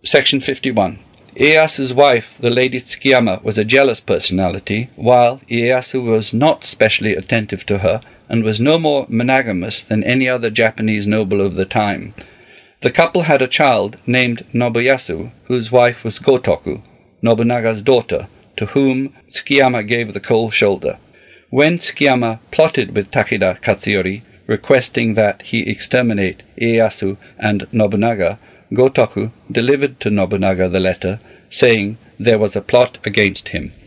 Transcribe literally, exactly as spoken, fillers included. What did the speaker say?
Section fifty-one. Ieyasu's wife, the Lady Tsukiyama, was a jealous personality, while Ieyasu was not specially attentive to her and was no more monogamous than any other Japanese noble of the time. The couple had a child named Nobuyasu, whose wife was Gotoku, Nobunaga's daughter, to whom Tsukiyama gave the cold shoulder. When Tsukiyama plotted with Takeda Katsuyori, requesting that he exterminate Ieyasu and Nobunaga, Gotoku delivered to Nobunaga the letter, saying there was a plot against him.